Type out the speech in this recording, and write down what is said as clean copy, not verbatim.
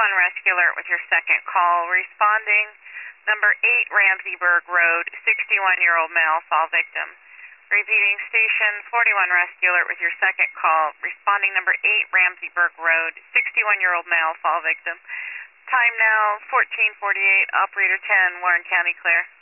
Rescue Alert with your second call. Responding, number 8 Ramseyburg Road, 61-year-old male, fall victim. Repeating, station 41 Rescue Alert with your second call. Responding, number 8 Ramseyburg Road, 61-year-old male, fall victim. Time now, 14:48. Operator 10, Warren County, clear.